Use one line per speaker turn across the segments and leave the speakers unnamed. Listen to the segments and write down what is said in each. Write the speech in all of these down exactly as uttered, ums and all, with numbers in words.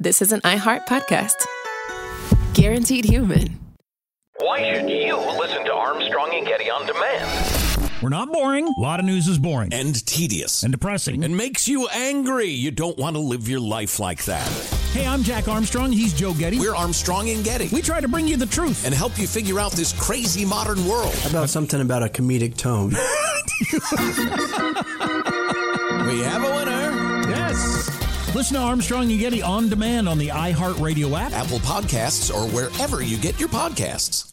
this is an iHeart podcast. Guaranteed human.
Why should you listen to Armstrong and Getty on demand?
We're not boring. A lot of news is boring.
And tedious.
And depressing.
And makes you angry. You don't want to live your life like that.
Hey, I'm Jack Armstrong. He's Joe Getty.
We're Armstrong and Getty.
We try to bring you the truth.
And help you figure out this crazy modern world.
How about something about a comedic tone?
We have a winner.
Yes. Listen to Armstrong and Getty on demand on the iHeartRadio app,
Apple Podcasts, or wherever you get your podcasts.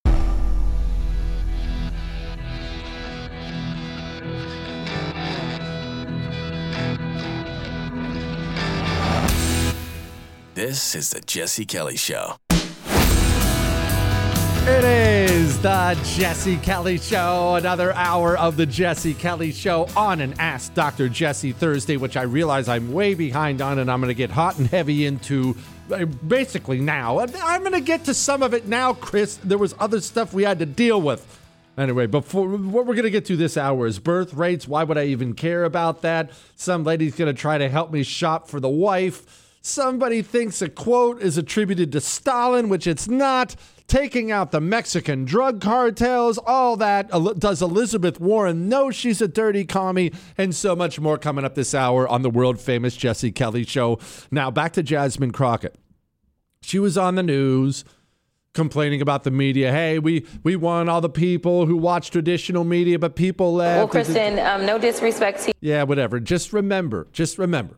This is the Jesse Kelly Show.
It is the Jesse Kelly Show, another hour of the Jesse Kelly Show on an Ask Doctor Jesse Thursday, which I realize I'm way behind on, and I'm going to get hot and heavy into basically now. I'm going to get to some of it now, Chris. There was other stuff we had to deal with. Anyway, before what we're going to get to this hour is birth rates. Why would I even care about that? Some lady's going to try to help me shop for the wife. Somebody thinks a quote is attributed to Stalin, which it's not. Taking out the Mexican drug cartels, all that. Does Elizabeth Warren know she's a dirty commie? And so much more coming up this hour on the world-famous Jesse Kelly Show. Now, back to Jasmine Crockett. She was on the news complaining about the media. Hey, we, we won all the people who watch traditional media, but people left.
Well, Kristen, um, no disrespect to you.
Yeah, whatever. Just remember, just remember.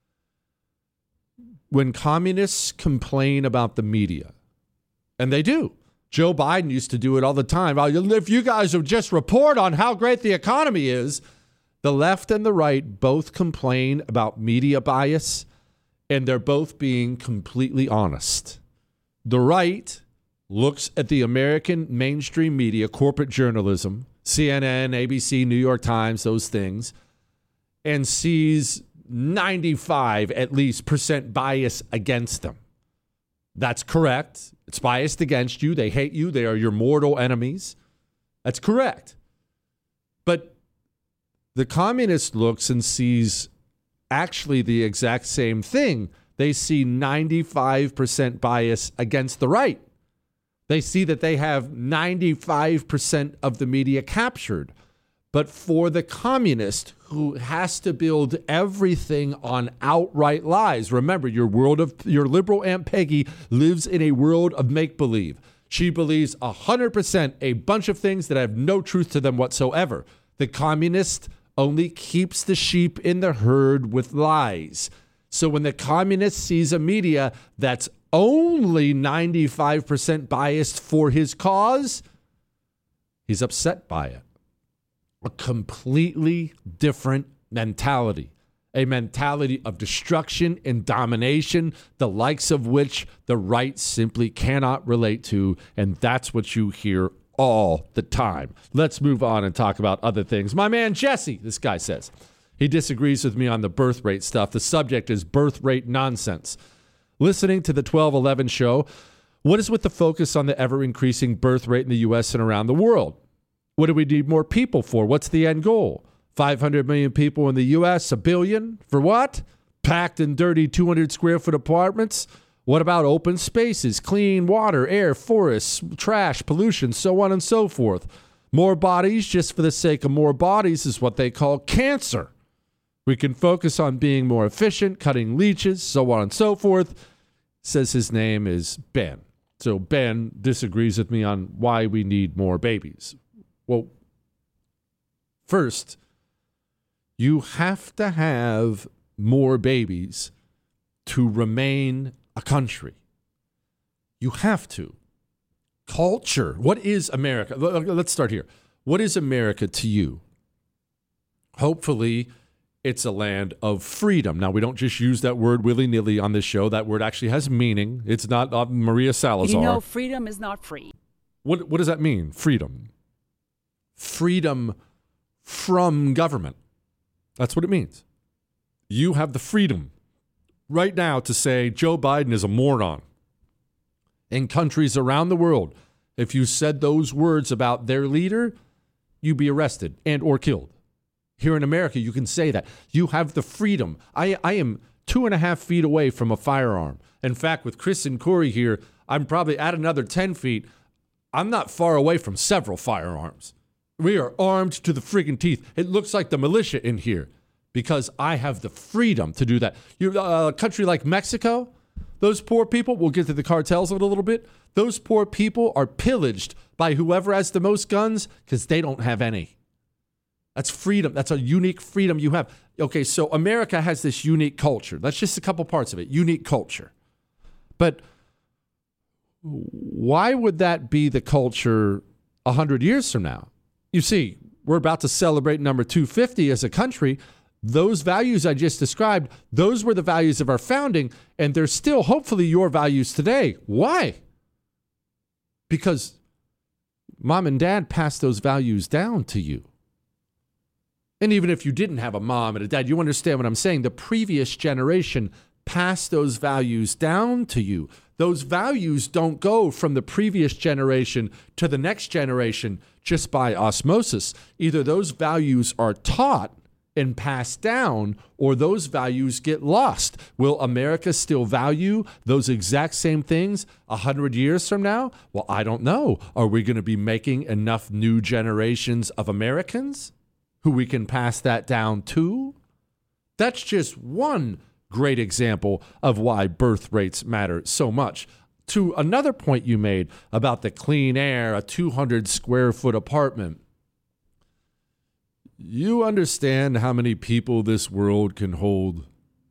When communists complain about the media, and they do. Joe Biden used to do it all the time. If you guys would just report on how great the economy is, the left and the right both complain about media bias, and they're both being completely honest. The right looks at the American mainstream media, corporate journalism, C N N, A B C, New York Times, those things, and sees ninety-five at least percent bias against them. That's correct. It's biased against you. They hate you. They are your mortal enemies. That's correct. But the communist looks and sees actually the exact same thing. They see ninety-five percent bias against the right. They see that they have ninety-five percent of the media captured. But for the communist who has to build everything on outright lies, remember, your world of your liberal Aunt Peggy lives in a world of make-believe. She believes one hundred percent a bunch of things that have no truth to them whatsoever. The communist only keeps the sheep in the herd with lies. So when the communist sees a media that's only ninety-five percent biased for his cause, he's upset by it. A completely different mentality, a mentality of destruction and domination, the likes of which the right simply cannot relate to, and that's what you hear all the time. Let's move on and talk about other things. My man Jesse, this guy says, he disagrees with me on the birth rate stuff. The subject is birth rate nonsense. Listening to the twelve eleven show, what is with the focus on the ever-increasing birth rate in the U S and around the world? What do we need more people for? What's the end goal? five hundred million people in the U S, a billion? For what? Packed and dirty two hundred square foot apartments? What about open spaces, clean water, air, forests, trash, pollution, so on and so forth? More bodies just for the sake of more bodies is what they call cancer. We can focus on being more efficient, cutting leeches, so on and so forth. Says his name is Ben. So Ben disagrees with me on why we need more babies. Well, first, you have to have more babies to remain a country. You have to. Culture. What is America? Let's start here. What is America to you? Hopefully, it's a land of freedom. Now, we don't just use that word willy-nilly on this show. That word actually has meaning. It's not uh, Maria Salazar.
You know, freedom is not free.
What, what does that mean, freedom? Freedom from government. That's what it means. You have the freedom right now to say Joe Biden is a moron. In countries around the world, if you said those words about their leader, you'd be arrested and or killed. Here in America, you can say that. You have the freedom. I, I am two and a half feet away from a firearm. In fact, with Chris and Corey here, I'm probably at another ten feet. I'm not far away from several firearms. We are armed to the friggin' teeth. It looks like the militia in here because I have the freedom to do that. You, uh, a country like Mexico, those poor people, we'll get to the cartels in a little bit, those poor people are pillaged by whoever has the most guns because they don't have any. That's freedom. That's a unique freedom you have. Okay, so America has this unique culture. That's just a couple parts of it. Unique culture. But why would that be the culture one hundred years from now? You see, we're about to celebrate number two fifty as a country. Those values I just described, those were the values of our founding, and they're still hopefully your values today. Why? Because mom and dad passed those values down to you. And even if you didn't have a mom and a dad, you understand what I'm saying. The previous generation passed those values down to you. Those values don't go from the previous generation to the next generation just by osmosis. Either those values are taught and passed down, or those values get lost. Will America still value those exact same things a hundred years from now? Well, I don't know. Are we going to be making enough new generations of Americans who we can pass that down to? That's just one great example of why birth rates matter so much. To another point you made about the clean air, a two hundred square foot apartment. You understand how many people this world can hold?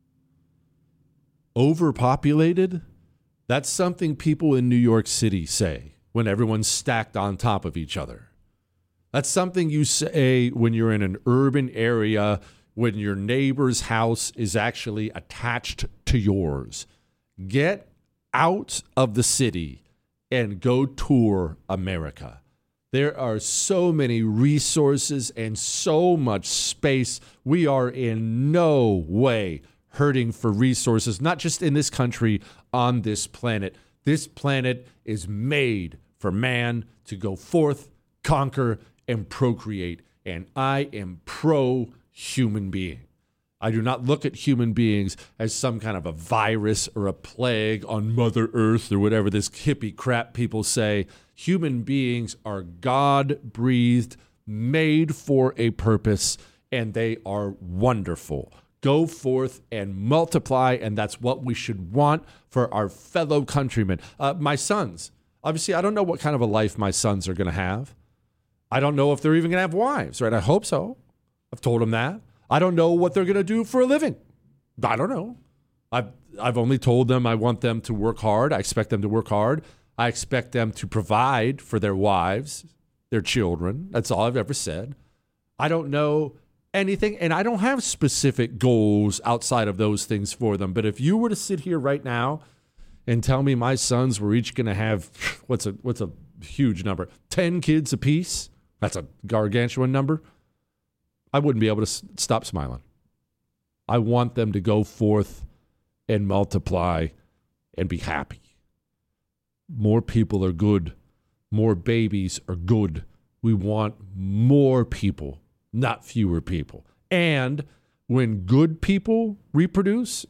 Overpopulated? That's something people in New York City say when everyone's stacked on top of each other. That's something you say when you're in an urban area, when your neighbor's house is actually attached to yours. Get out of the city and go tour America. There are so many resources and so much space. We are in no way hurting for resources, not just in this country, on this planet. This planet is made for man to go forth, conquer, and procreate. And I am pro-human being. I do not look at human beings as some kind of a virus or a plague on Mother Earth or whatever this hippie crap people say. Human beings are God-breathed, made for a purpose, and they are wonderful. Go forth and multiply, and that's what we should want for our fellow countrymen. Uh, my sons, obviously, I don't know what kind of a life my sons are going to have. I don't know if they're even going to have wives, right? I hope so. I've told them that. I don't know what they're going to do for a living. I don't know. I've, I've only told them I want them to work hard. I expect them to work hard. I expect them to provide for their wives, their children. That's all I've ever said. I don't know anything, and I don't have specific goals outside of those things for them. But if you were to sit here right now and tell me my sons were each going to have, what's a what's a huge number, ten kids apiece, that's a gargantuan number, I wouldn't be able to s- stop smiling. I want them to go forth and multiply and be happy. More people are good. More babies are good. We want more people, not fewer people. And when good people reproduce,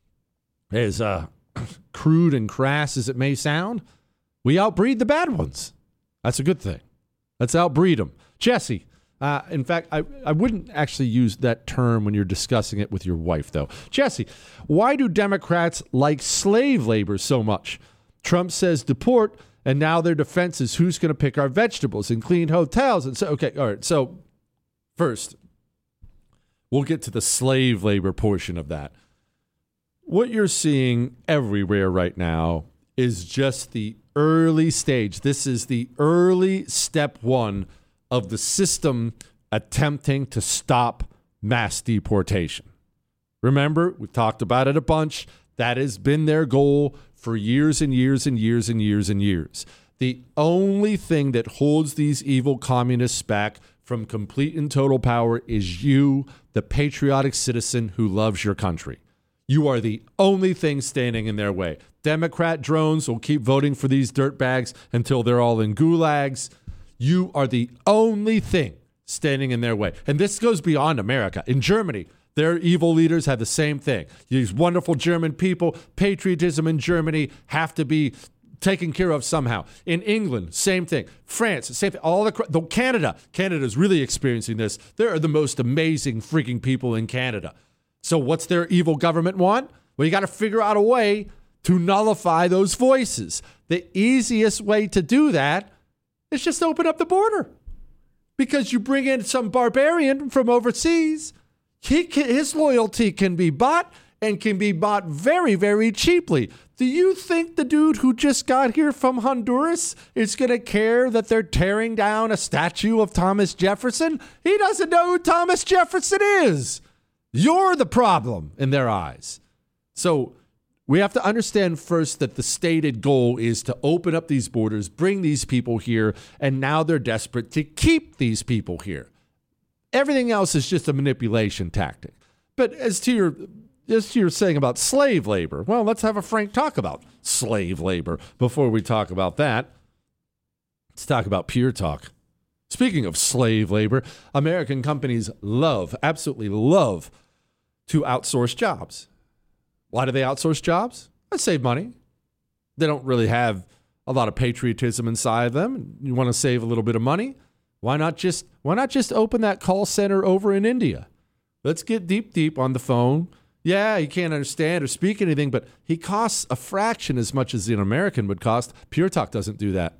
as uh, crude and crass as it may sound, we outbreed the bad ones. That's a good thing. Let's outbreed them. Jesse, uh, in fact, I, I wouldn't actually use that term when you're discussing it with your wife, though. Jesse, why do Democrats like slave labor so much? Trump says deport, and now their defense is who's going to pick our vegetables and clean hotels. And so, okay, all right. So first, we'll get to the slave labor portion of that. What you're seeing everywhere right now is just the early stage. This is the early step one of the system attempting to stop mass deportation. Remember, we've talked about it a bunch. That has been their goal for years and years and years and years and years. The only thing that holds these evil communists back from complete and total power is you, the patriotic citizen who loves your country. You are the only thing standing in their way. Democrat drones will keep voting for these dirtbags until they're all in gulags. You are the only thing standing in their way. And this goes beyond America. In Germany, Their evil leaders have the same thing. These wonderful German people, patriotism in Germany have to be taken care of somehow. In England, same thing. France, same thing. All the, the Canada, Canada is really experiencing this. There are the most amazing freaking people in Canada. So what's their evil government want? Well, you got to figure out a way to nullify those voices. The easiest way to do that is just open up the border. Because you bring in some barbarian from overseas, he can, his loyalty can be bought and can be bought very, very cheaply. Do you think the dude who just got here from Honduras is going to care that they're tearing down a statue of Thomas Jefferson? He doesn't know who Thomas Jefferson is. You're the problem in their eyes. So we have to understand first that the stated goal is to open up these borders, bring these people here, and now they're desperate to keep these people here. Everything else is just a manipulation tactic. But as to your as to your saying about slave labor, well, let's have a frank talk about slave labor before we talk about that. Let's talk about Pure Talk. Speaking of slave labor, American companies love, absolutely love, to outsource jobs. Why do they outsource jobs? They save money. They don't really have a lot of patriotism inside them. You want to save a little bit of money? Why not just why not just open that call center over in India? Let's get deep, deep on the phone. Yeah, he can't understand or speak anything, but he costs a fraction as much as an American would cost. Pure Talk doesn't do that.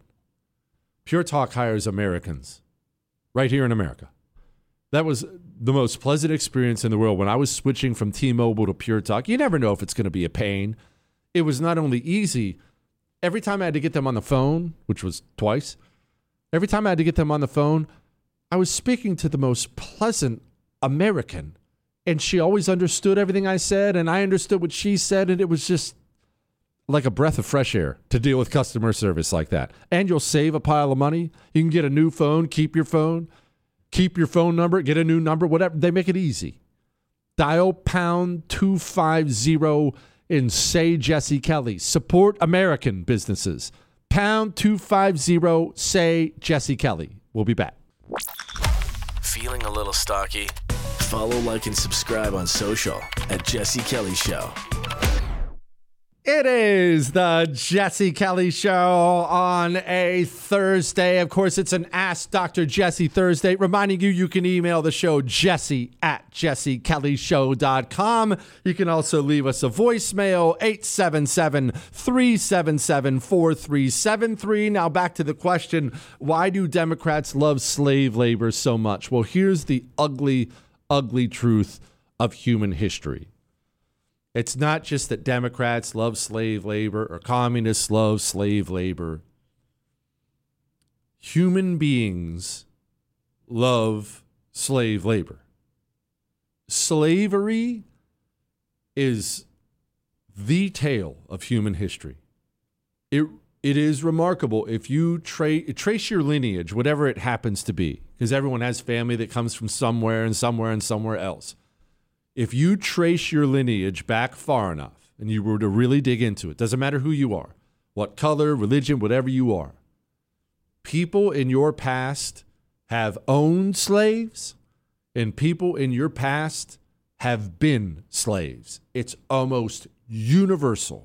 Pure Talk hires Americans right here in America. That was the most pleasant experience in the world when I was switching from T-Mobile to Pure Talk. You never know if it's going to be a pain. It was not only easy. Every time I had to get them on the phone, which was twice, every time I had to get them on the phone, I was speaking to the most pleasant American. And she always understood everything I said, and I understood what she said, and it was just like a breath of fresh air to deal with customer service like that. And you'll save a pile of money. You can get a new phone, keep your phone, keep your phone number, get a new number, whatever. They make it easy. Dial pound two five zero and say Jesse Kelly. Support American businesses. Pound two five zero, say Jesse Kelly. We'll be back.
Feeling a little stocky? Follow, like, and subscribe on social at Jesse Kelly Show.
It is the Jesse Kelly Show on a Thursday. Of course, it's an Ask Doctor Jesse Thursday, reminding you you can email the show jesse at jesse kelly show dot com. You can also leave us a voicemail, eight seven seven, three seven seven, four three seven three. Now back to the question, why do Democrats love slave labor so much? Well, here's the ugly, ugly truth of human history. It's not just that Democrats love slave labor or communists love slave labor. Human beings love slave labor. Slavery is the tale of human history. It it is remarkable if you tra- trace your lineage, whatever it happens to be, because everyone has family that comes from somewhere and somewhere and somewhere else. If you trace your lineage back far enough and you were to really dig into it, doesn't matter who you are, what color, religion, whatever you are, people in your past have owned slaves and people in your past have been slaves. It's almost universal.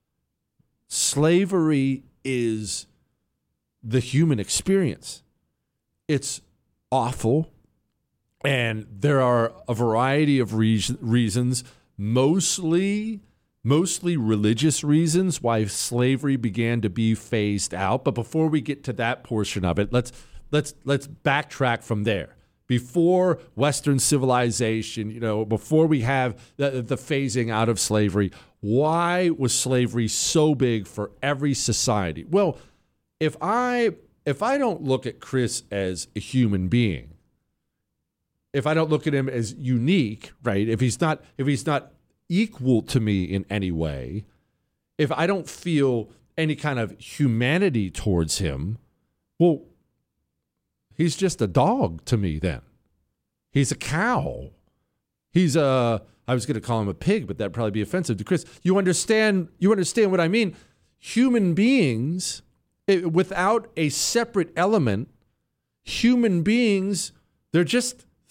Slavery is the human experience. It's awful. And there are a variety of re- reasons, mostly mostly religious reasons why slavery began to be phased out. But before we get to that portion of it, let's let's let's backtrack from there. Before Western civilization, you know, before we have the, the phasing out of slavery, why was slavery so big for every society? Well, if I if I don't look at Chris as a human being, if I don't look at him as unique, right? If he's not, if he's not equal to me in any way, if I don't feel any kind of humanity towards him, well, he's just a dog to me then. He's a cow. He's a, I was going to call him a pig, but that'd probably be offensive to Chris. You understand, you understand what I mean? Human beings, it, without a separate element, human beings, they're just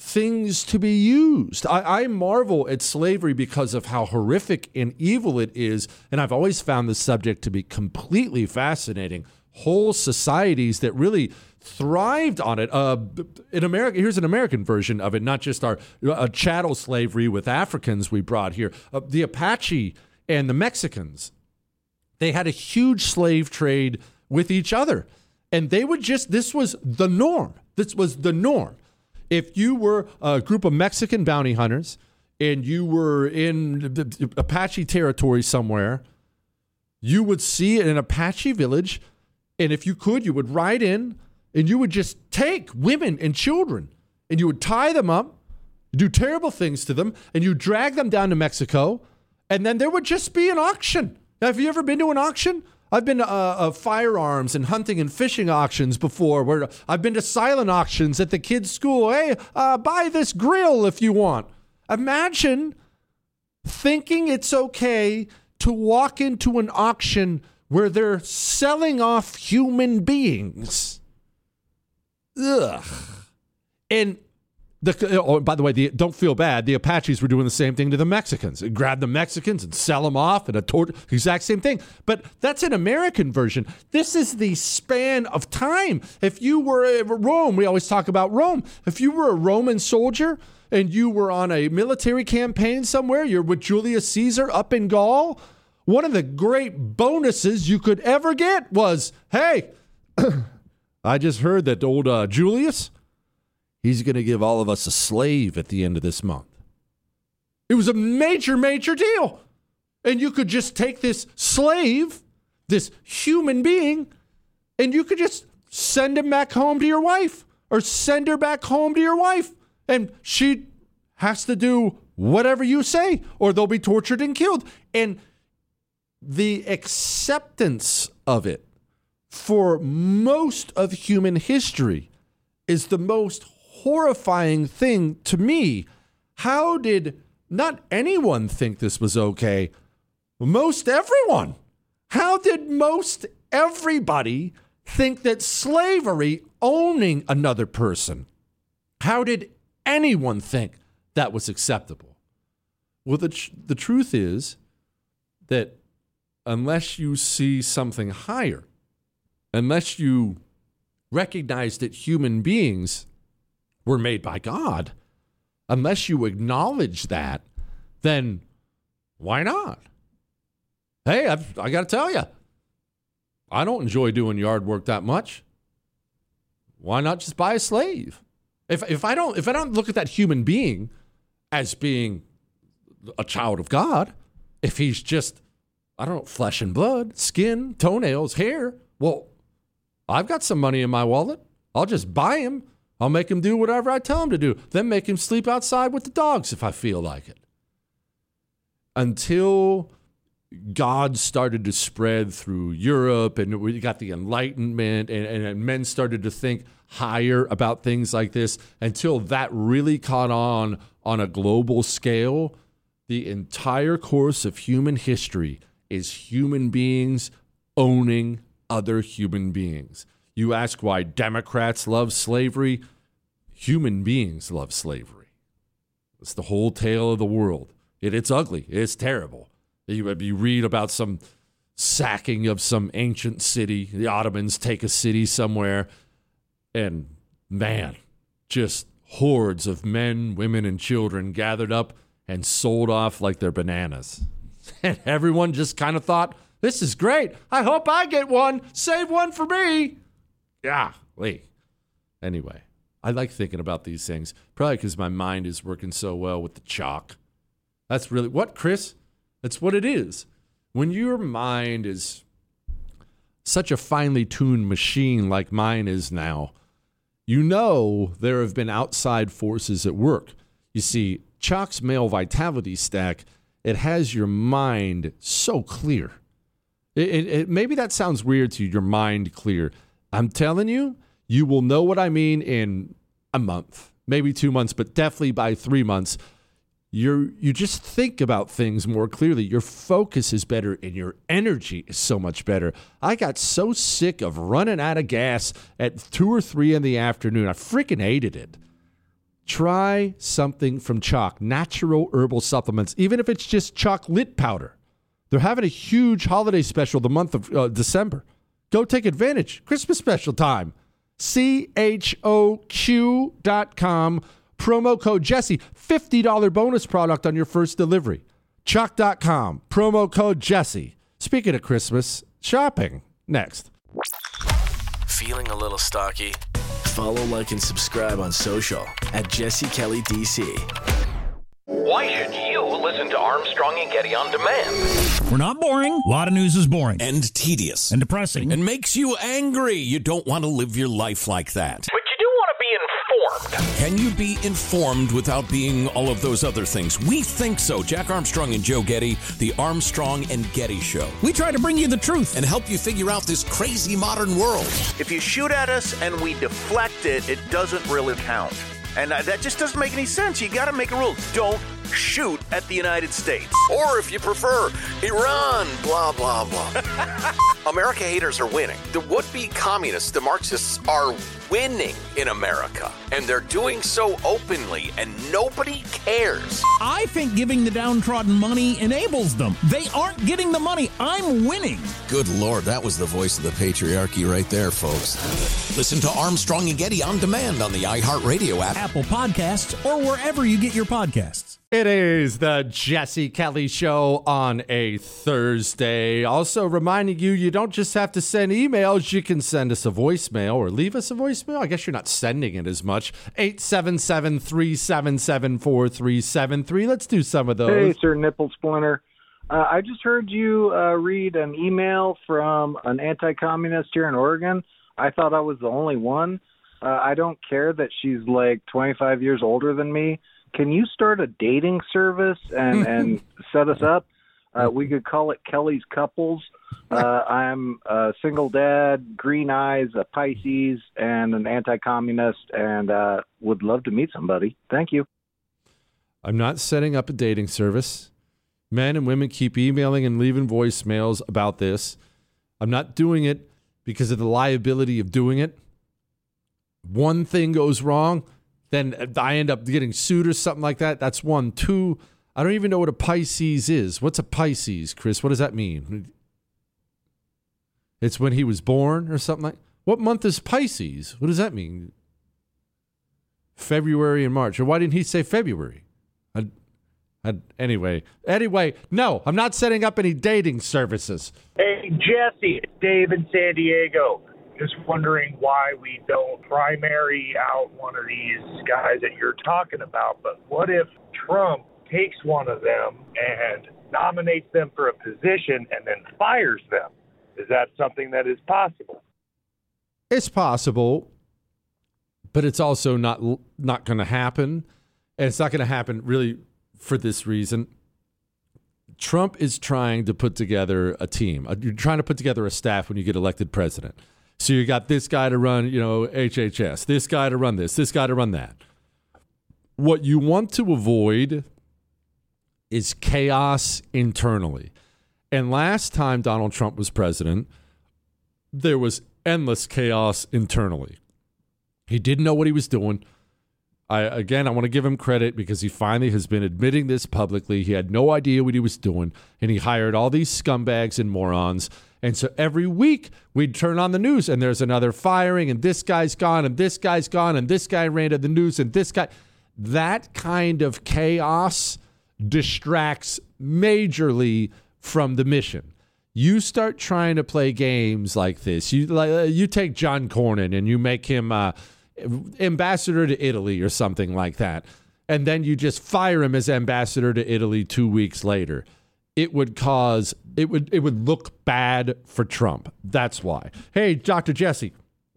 things to be used. I, I marvel at slavery because of how horrific and evil it is, and I've always found this subject to be completely fascinating. Whole societies that really thrived on it. Uh, in America, here's an American version of it, not just our uh, chattel slavery with Africans we brought here. Uh, the Apache and the Mexicans, they had a huge slave trade with each other, and they would just, this was the norm. This was the norm. If you were a group of Mexican bounty hunters and you were in the Apache territory somewhere, you would see an Apache village, and if you could, you would ride in and you would just take women and children and you would tie them up, do terrible things to them, and you drag them down to Mexico, and then there would just be an auction. Now, have you ever been to an auction? I've been to uh, uh, firearms and hunting and fishing auctions before, where I've been to silent auctions at the kids' school. Hey, uh, buy this grill if you want. Imagine thinking it's okay to walk into an auction where they're selling off human beings. Ugh. And the, oh, by the way, the, don't feel bad. The Apaches were doing the same thing to the Mexicans. They grab the Mexicans and sell them off and a tor- exact same thing. But that's an American version. This is the span of time. If you were at Rome, we always talk about Rome. If you were a Roman soldier and you were on a military campaign somewhere, you're with Julius Caesar up in Gaul, one of the great bonuses you could ever get was, hey, I just heard that old uh, Julius, he's going to give all of us a slave at the end of this month. It was a major, major deal. And you could just take this slave, this human being, and you could just send him back home to your wife or send her back home to your wife. And she has to do whatever you say or they'll be tortured and killed. And the acceptance of it for most of human history is the most horrifying thing to me. How did not anyone think this was okay? Most everyone. How did most everybody think that slavery, owning another person, how did anyone think that was acceptable? Well, the tr- the truth is that unless you see something higher, unless you recognize that human beings were made by God, unless you acknowledge that, then why not? Hey, I've, I got to tell you, I don't enjoy doing yard work that much. Why not just buy a slave? If if I don't if I don't look at that human being as being a child of God, if he's just, I don't know, flesh and blood, skin, toenails, hair, well, I've got some money in my wallet. I'll just buy him. I'll make him do whatever I tell him to do. Then make him sleep outside with the dogs if I feel like it. Until God started to spread through Europe and we got the Enlightenment and, and, and men started to think higher about things like this, until that really caught on on a global scale, the entire course of human history is human beings owning other human beings. You ask why Democrats love slavery? Human beings love slavery. It's the whole tale of the world. It, it's ugly. It's terrible. You, you read about some sacking of some ancient city. The Ottomans take a city somewhere, and man, just hordes of men, women, and children gathered up and sold off like they're bananas. And everyone just kind of thought, this is great. I hope I get one. Save one for me. Yeah, wait. Anyway, I like thinking about these things, probably because my mind is working so well with the chalk. That's really what, Chris? That's what it is. When your mind is such a finely tuned machine like mine is now, you know there have been outside forces at work. You see, chalk's male vitality stack, it has your mind so clear. It, it, it, maybe that sounds weird to you, your mind clear. I'm telling you, you will know what I mean in a month, maybe two months, but definitely by three months. You you just think about things more clearly. Your focus is better and your energy is so much better. I got so sick of running out of gas at two or three in the afternoon. I freaking hated it. try something from Choq, natural herbal supplements, even if it's just chocolate powder. They're having a huge holiday special the month of uh, December. Go take advantage. Christmas special time. C H O Q dot com. Promo code Jesse. fifty dollars bonus product on your first delivery. Choq dot com. Promo code Jesse. Speaking of Christmas, shopping. Next.
Feeling a little stocky? Follow, like, and subscribe on social at Jesse Kelly D C.
Why should you listen to Armstrong and Getty on demand?
We're not boring. A lot of news is boring
And tedious.
and depressing.
And makes you angry. You don't want to live your life like that.
But you do want to be informed.
Can you be informed without being all of those other things? We think so. Jack Armstrong and Joe Getty, the Armstrong and Getty Show.
We try to bring you the truth.
And help you figure out this crazy modern world.
If you shoot at us and we deflect it, it doesn't really count. And uh, that just doesn't make any sense. You got to make a rule. Don't shoot at the United States.
Or if you prefer, Iran, blah, blah, blah. America haters are winning. The would-be communists, the Marxists, are winning in America. And they're doing so openly, and nobody cares.
I think giving the downtrodden money enables them. They aren't getting the money. I'm winning.
Good Lord, that was the voice of the patriarchy right there, folks. Listen to Armstrong and Getty on demand on the iHeartRadio app,
Apple Podcasts, or wherever you get your podcasts.
It is the Jesse Kelly Show on a Thursday. Also reminding you, you don't just have to send emails. You can send us a voicemail or leave us a voicemail. I guess you're not sending it as much. eight seven seven, three seven seven, four three seven three. Let's do some of those.
Hey, Sir Nipple Splinter. Uh, I just heard you uh, read an email from an anti-communist here in Oregon. I thought I was the only one. Uh, I don't care that she's like twenty-five years older than me. Can you start a dating service and, and set us up? Uh, we could call it Kelly's Couples. Uh, I'm a single dad, green eyes, a Pisces, and an anti-communist, and uh, would love to meet somebody. Thank you.
I'm not setting up a dating service. Men and women keep emailing and leaving voicemails about this. I'm not doing it because of the liability of doing it. One thing goes wrong, then I end up getting sued or something like that. That's one. Two, I don't even know what a Pisces is. What's a Pisces, Chris? What does that mean? It's when he was born or something like. What month is Pisces? What does that mean? February and March. Or why didn't he say February? I, I, anyway, anyway, no, I'm not setting up any dating services.
Hey, Jesse, it's Dave in San Diego. Just wondering why we don't primary out one of these guys that you're talking about. But what if Trump takes one of them and nominates them for a position and then fires them? Is that something that is possible?
It's possible, but it's also not not going to happen. And it's not going to happen really for this reason. Trump is trying to put together a team. You're trying to put together a staff when you get elected president. So you got this guy to run, you know, H H S, this guy to run this, this guy to run that. What you want to avoid is chaos internally. And last time Donald Trump was president, there was endless chaos internally. He didn't know what he was doing. I, again, I want to give him credit because he finally has been admitting this publicly. He had no idea what he was doing, and he hired all these scumbags and morons. And so every week we'd turn on the news and there's another firing and this guy's gone and this guy's gone and this guy ran to the news and this guy. That kind of chaos distracts majorly from the mission. You start trying to play games like this. You like you take John Cornyn and you make him uh, ambassador to Italy or something like that. And then you just fire him as ambassador to Italy two weeks later. It would cause, it would it would look bad for Trump. That's why. Hey, Doctor Jesse,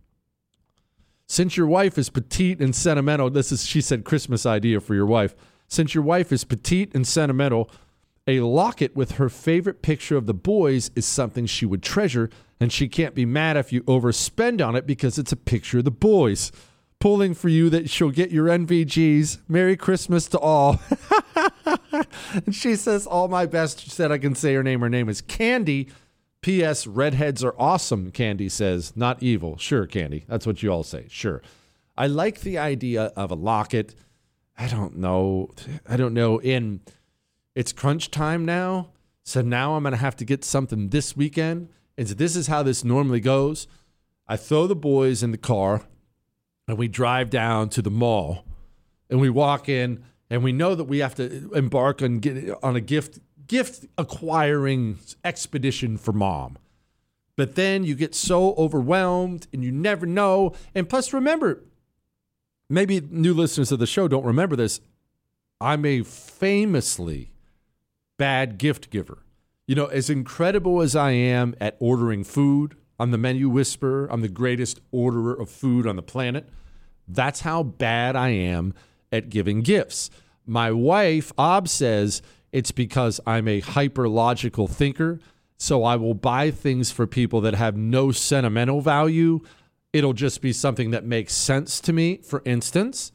since your wife is petite and sentimental, this is, she said, Christmas idea for your wife. Since your wife is petite and sentimental, a locket with her favorite picture of the boys is something she would treasure, and she can't be mad if you overspend on it because it's a picture of the boys. Pulling for you that she'll get your N V Gs. Merry Christmas to all. And she says, all my best. She said I can say her name. Her name is Candy. P S. Redheads are awesome, Candy says. Not evil. Sure, Candy. That's what you all say. Sure. I like the idea of a locket I don't know. I don't know. In it's crunch time now. So now I'm going to have to get something this weekend. And so this is how this normally goes. I throw the boys in the car and we drive down to the mall and we walk in and we know that we have to embark on get, on a gift gift acquiring expedition for mom. But then you get so overwhelmed and you never know. And plus, remember, maybe new listeners of the show don't remember this. I'm a famously bad gift giver. You know, as incredible as I am at ordering food, I'm the menu whisperer. I'm the greatest orderer of food on the planet. That's how bad I am at giving gifts. My wife, Ob, says it's because I'm a hyper-logical thinker, so I will buy things for people that have no sentimental value. It'll just be something that makes sense to me. For instance,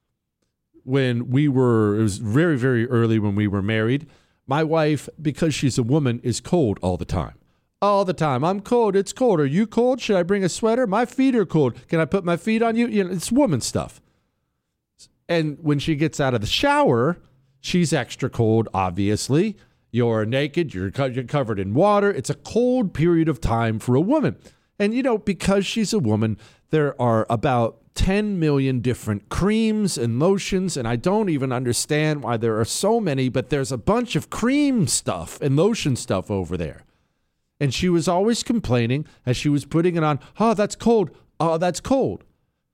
when we were, it was very, very early when we were married, my wife, because she's a woman, is cold all the time. All the time. I'm cold. It's cold. Are you cold? Should I bring a sweater? My feet are cold. Can I put my feet on you? You know, it's woman stuff. And when she gets out of the shower, she's extra cold, obviously. You're naked. You're, co- you're covered in water. It's a cold period of time for a woman. And, you know, because she's a woman, there are about ten million different creams and lotions, and I don't even understand why there are so many, but there's a bunch of cream stuff and lotion stuff over there. And she was always complaining as she was putting it on, oh, that's cold. Oh, that's cold.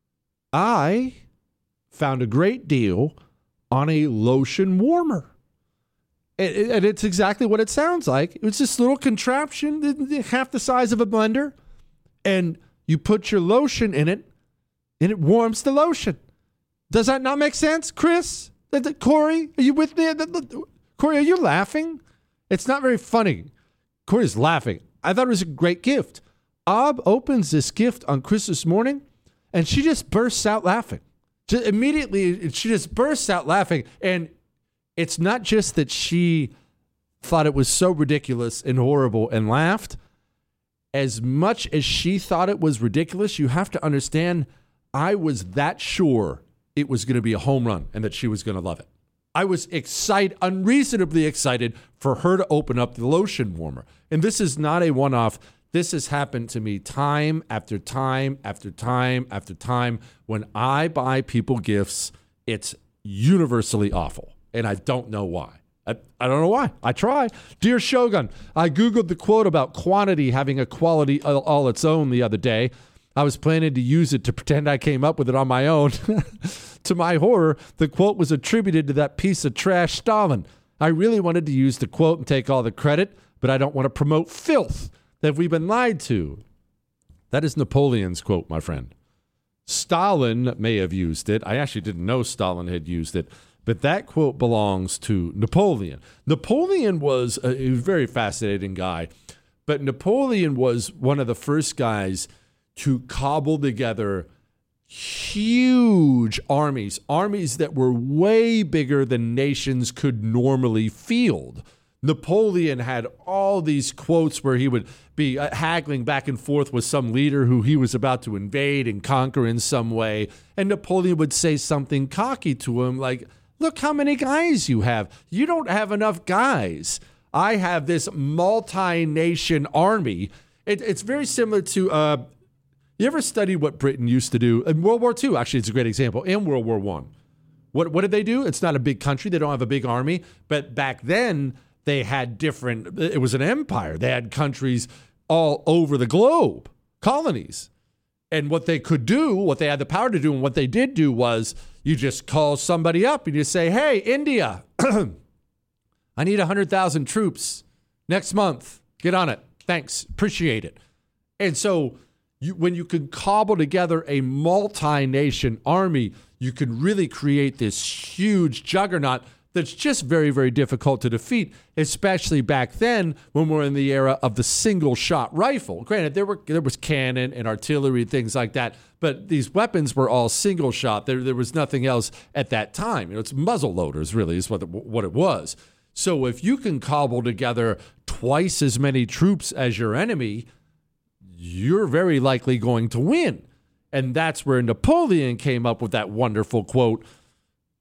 I found a great deal on a lotion warmer. And it's exactly what it sounds like. It's this little contraption, half the size of a blender, and you put your lotion in it, and it warms the lotion. Does that not make sense, Chris? Corey, are you with me? Corey, are you laughing? It's not very funny. Corey's laughing. I thought it was a great gift. Ob opens this gift on Christmas morning, and she just bursts out laughing. Just immediately, she just bursts out laughing. And it's not just that she thought it was so ridiculous and horrible and laughed. As much as she thought it was ridiculous, you have to understand I was that sure it was going to be a home run and that she was going to love it. I was excited, unreasonably excited for her to open up the lotion warmer. And this is not a one-off. This has happened to me time after time after time after time. When I buy people gifts, it's universally awful. And I don't know why. I, I don't know why. I try. Dear Shogun, I Googled the quote about quantity having a quality all, all its own the other day. I was planning to use it to pretend I came up with it on my own. To my horror, the quote was attributed to that piece of trash Stalin. I really wanted to use the quote and take all the credit, but I don't want to promote filth that we've been lied to. That is Napoleon's quote, my friend. Stalin may have used it. I actually didn't know Stalin had used it, but that quote belongs to Napoleon. Napoleon was a, a very fascinating guy, but Napoleon was one of the first guys to cobble together huge armies, armies that were way bigger than nations could normally field. Napoleon had all these quotes where he would be uh, haggling back and forth with some leader who he was about to invade and conquer in some way. And Napoleon would say something cocky to him like, look how many guys you have. You don't have enough guys. I have this multi-nation army. It, it's very similar to... Uh, You ever study what Britain used to do? In World War Two, actually, it's a great example. In World War One, what what did they do? It's not a big country. They don't have a big army. But back then, they had different, it was an empire. They had countries all over the globe, colonies. And what they could do, what they had the power to do, and what they did do was you just call somebody up and you say, hey, India, I need one hundred thousand troops next month. Get on it. Thanks. Appreciate it. And so... You, when you can cobble together a multi-nation army, you can really create this huge juggernaut that's just very, very difficult to defeat, especially back then when we're in the era of the single-shot rifle. Granted, there were there was cannon and artillery and things like that, but these weapons were all single-shot. There, there was nothing else at that time. You know, it's muzzle loaders, really, is what, the, what it was. So if you can cobble together twice as many troops as your enemy, you're very likely going to win. And that's where Napoleon came up with that wonderful quote,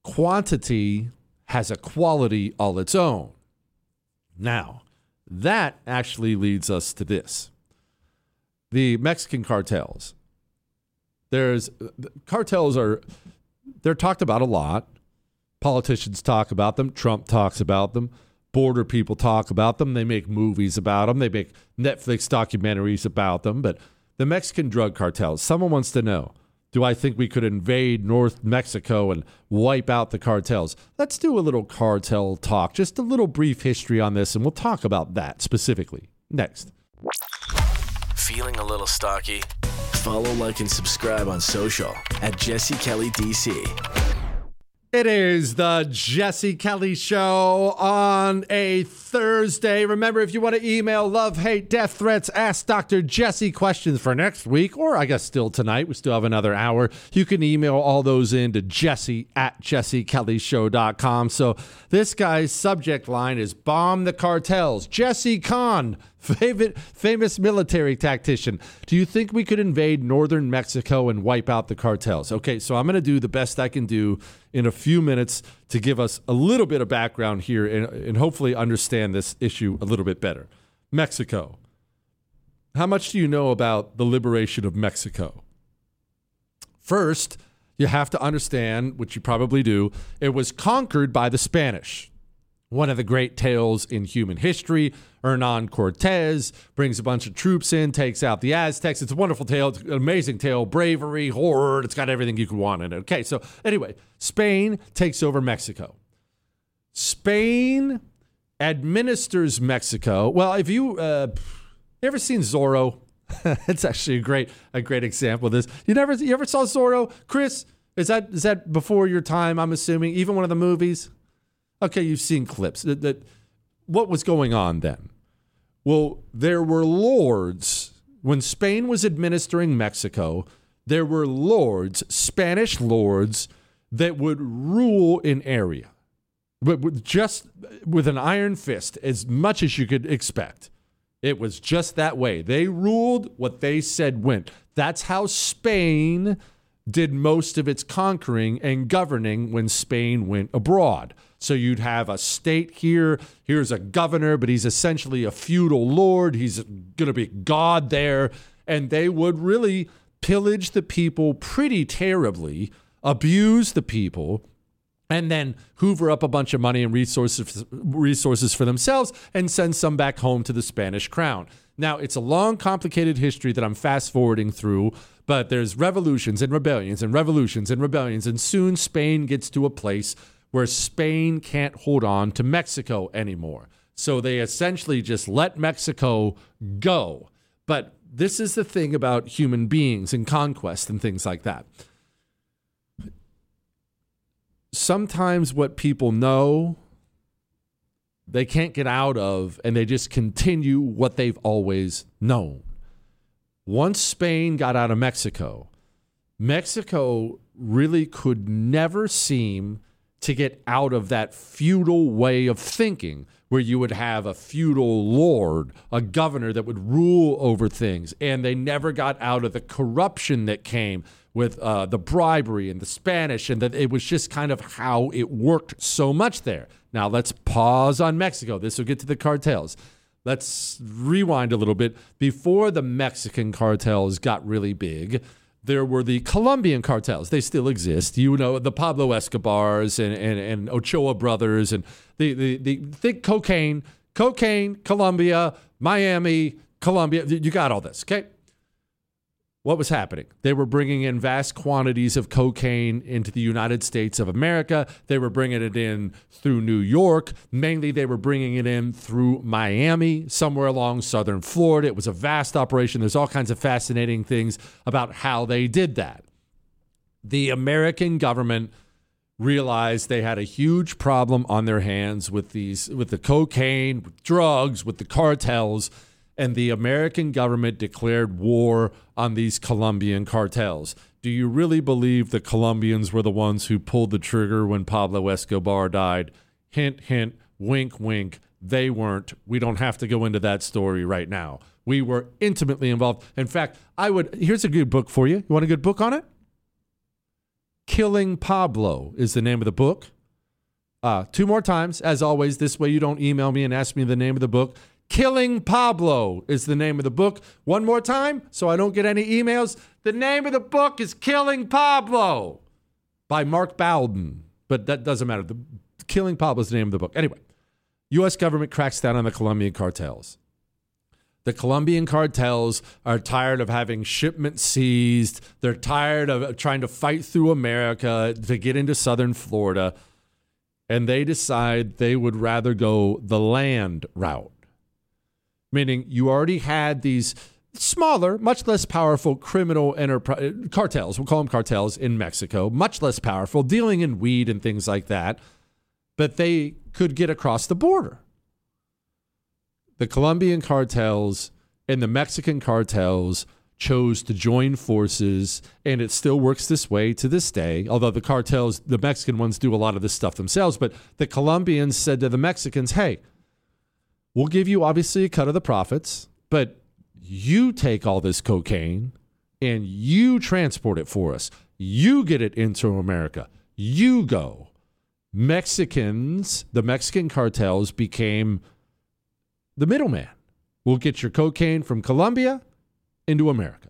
quantity has a quality all its own. Now, that actually leads us to this. The Mexican cartels. There's cartels are they're talked about a lot. Politicians talk about them. Trump talks about them. Border people talk about them. They make movies about them. They make Netflix documentaries about them. But the Mexican drug cartels, someone wants to know, do I think we could invade North Mexico and wipe out the cartels? Let's do a little cartel talk, just a little brief history on this, and we'll talk about that specifically next.
Feeling a little stocky? Follow, like, and subscribe on social at Jesse Kelly D C.
It is the Jesse Kelly Show on a Thursday. Remember, if you want to email love, hate, death threats, ask Doctor Jesse questions for next week, or I guess still tonight, we still have another hour, you can email all those in to Jesse at jesse kelly show dot com. So this guy's subject line is Bomb the Cartels. Jesse Kahn, favorite, famous military tactician. Do you think we could invade northern Mexico and wipe out the cartels? Okay, so I'm going to do the best I can do in a few minutes to give us a little bit of background here and, and hopefully understand this issue a little bit better. Mexico. How much do you know about the liberation of Mexico? First, you have to understand, which you probably do, it was conquered by the Spanish. One of the great tales in human history. Hernan Cortez brings a bunch of troops in, takes out the Aztecs. It's a wonderful tale. It's an amazing tale. Bravery, horror. It's got everything you could want in it. Okay, so anyway, Spain takes over Mexico. Spain administers Mexico. Well, if you uh, you ever seen Zorro? It's actually a great a great example of this. You never you ever saw Zorro? Chris, is that is that before your time, I'm assuming? Even one of the movies? Okay, you've seen clips. That, that what was going on then? Well, there were lords. When Spain was administering Mexico, there were lords, Spanish lords, that would rule an area. But with just with an iron fist, as much as you could expect. It was just that way. They ruled what they said went. That's how Spain did most of its conquering and governing when Spain went abroad. So you'd have a state here. Here's a governor, but he's essentially a feudal lord. He's going to be God there. And they would really pillage the people pretty terribly, abuse the people, and then hoover up a bunch of money and resources resources for themselves and send some back home to the Spanish crown. Now, it's a long, complicated history that I'm fast-forwarding through, but there's revolutions and rebellions and revolutions and rebellions, and soon Spain gets to a place where Spain can't hold on to Mexico anymore. So they essentially just let Mexico go. But this is the thing about human beings and conquest and things like that. Sometimes what people know, they can't get out of, and they just continue what they've always known. Once Spain got out of Mexico, Mexico really could never seem to get out of that feudal way of thinking where you would have a feudal lord, a governor that would rule over things. And they never got out of the corruption that came with uh, the bribery and the Spanish, and that it was just kind of how it worked so much there. Now let's pause on Mexico. This will get to the cartels. Let's rewind a little bit. Before the Mexican cartels got really big, there were the Colombian cartels. They still exist. You know, the Pablo Escobars and, and, and Ochoa brothers and the, the, the think cocaine, cocaine, Colombia, Miami, Colombia. You got all this, okay? What was happening? They were bringing in vast quantities of cocaine into the United States of America. They were bringing it in through New York. Mainly, they were bringing it in through Miami, somewhere along southern Florida. It was a vast operation. There's all kinds of fascinating things about how they did that. The American government realized they had a huge problem on their hands with these, with the cocaine, with drugs, with the cartels. And the American government declared war on these Colombian cartels. Do you really believe the Colombians were the ones who pulled the trigger when Pablo Escobar died? Hint, hint, wink, wink. They weren't. We don't have to go into that story right now. We were intimately involved. In fact, I would, here's a good book for you. You want a good book on it? Killing Pablo is the name of the book. Uh, two more times, as always, this way you don't email me and ask me the name of the book. Killing Pablo is the name of the book. One more time, so I don't get any emails. The name of the book is Killing Pablo by Mark Bowden, but that doesn't matter. The Killing Pablo is the name of the book. Anyway, U S government cracks down on the Colombian cartels. The Colombian cartels are tired of having shipments seized. They're tired of trying to fight through America to get into southern Florida. And they decide they would rather go the land route. Meaning you already had these smaller, much less powerful criminal enterprise cartels, we'll call them cartels in Mexico, much less powerful, dealing in weed and things like that. But they could get across the border. The Colombian cartels and the Mexican cartels chose to join forces, and it still works this way to this day, although the cartels, the Mexican ones, do a lot of this stuff themselves. But the Colombians said to the Mexicans, hey, we'll give you obviously a cut of the profits, but you take all this cocaine and you transport it for us. You get it into America. You go. Mexicans, the Mexican cartels became the middleman. We'll get your cocaine from Colombia into America.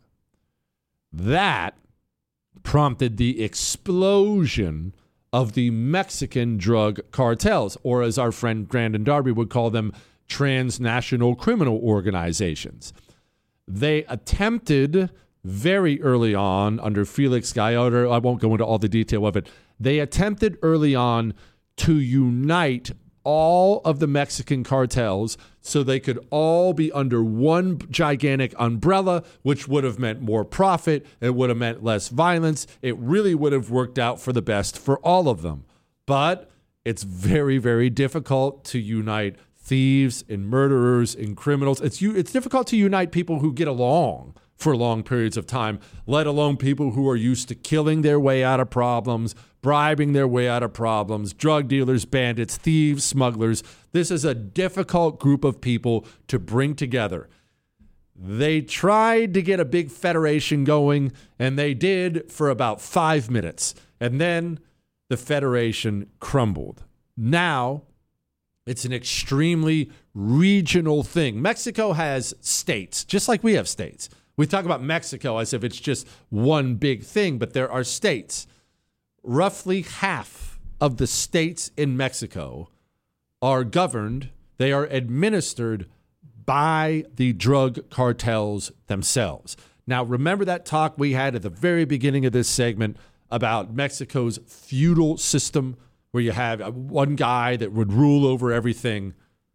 That prompted the explosion of the Mexican drug cartels, or as our friend Brandon Darby would call them, transnational criminal organizations. They attempted very early on under Felix Gallardo, I won't go into all the detail of it, they attempted early on to unite all of the Mexican cartels so they could all be under one gigantic umbrella, which would have meant more profit. It would have meant less violence. It really would have worked out for the best for all of them. But it's very, very difficult to unite thieves and murderers and criminals. It's it's difficult to unite people who get along for long periods of time, let alone people who are used to killing their way out of problems, bribing their way out of problems, drug dealers, bandits, thieves, smugglers. This is a difficult group of people to bring together. They tried to get a big federation going, and they did for about five minutes. And then the federation crumbled. Now, it's an extremely regional thing. Mexico has states, just like we have states. We talk about Mexico as if it's just one big thing, but there are states. Roughly half of the states in Mexico are governed, they are administered by the drug cartels themselves. Now, remember that talk we had at the very beginning of this segment about Mexico's feudal system, where you have one guy that would rule over everything?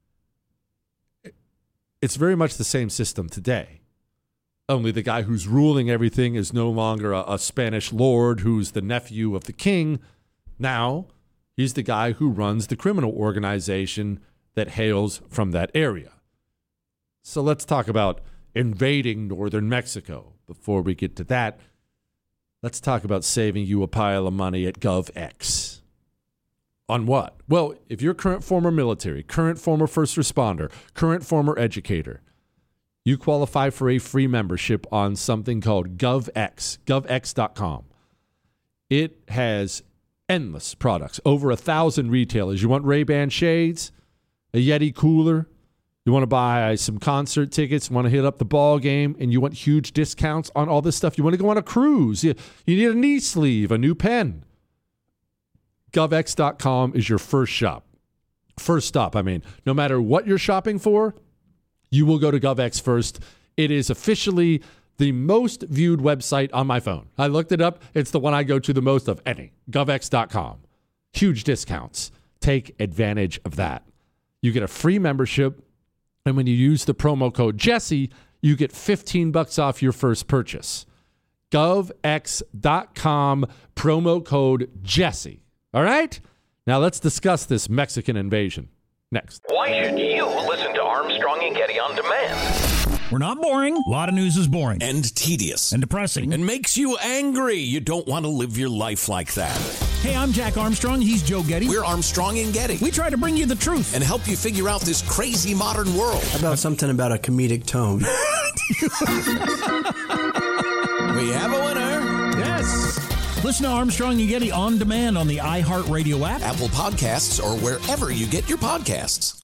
It's very much the same system today. Only the guy who's ruling everything is no longer a, a Spanish lord who's the nephew of the king. Now, he's the guy who runs the criminal organization that hails from that area. So let's talk about invading northern Mexico. Before we get to that, let's talk about saving you a pile of money at GovX. On what? Well, if you're current former military, current former first responder, current former educator, you qualify for a free membership on something called GovX, gov x dot com. It has endless products, over a thousand retailers. You want Ray-Ban shades, a Yeti cooler, you want to buy some concert tickets, you want to hit up the ball game, and you want huge discounts on all this stuff. You want to go on a cruise, you, you need a knee sleeve, a new pen. gov x dot com is your first shop. First stop, I mean. No matter what you're shopping for, you will go to GovX first. It is officially the most viewed website on my phone. I looked it up. It's the one I go to the most of any. gov x dot com. Huge discounts. Take advantage of that. You get a free membership, and when you use the promo code Jesse, you get fifteen bucks off your first purchase. gov x dot com, promo code Jesse. All right? Now let's discuss this Mexican invasion. Next.
Why should you listen to Armstrong and Getty on demand?
We're not boring. A lot of news is boring.
And tedious.
And depressing.
And makes you angry. You don't want to live your life like that.
Hey, I'm Jack Armstrong. He's Joe Getty.
We're Armstrong and Getty.
We try to bring you the truth.
And help you figure out this crazy modern world.
How about something about a comedic tone?
We have a winner.
Yes. Listen to Armstrong and Getty on demand on the iHeartRadio app,
Apple Podcasts, or wherever you get your podcasts.